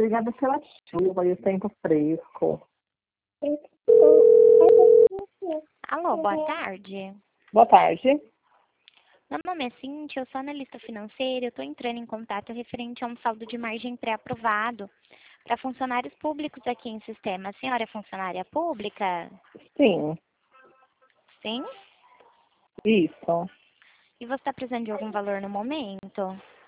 obrigada pela chuva e o tempo fresco. Alô, boa tarde. Boa tarde. Meu nome é Cintia, eu sou analista financeira. Eu estou entrando em contato referente a um saldo de margem pré-aprovado para funcionários públicos aqui em sistema. A senhora é funcionária pública? Sim, Sim? isso. E você está precisando de algum valor no momento?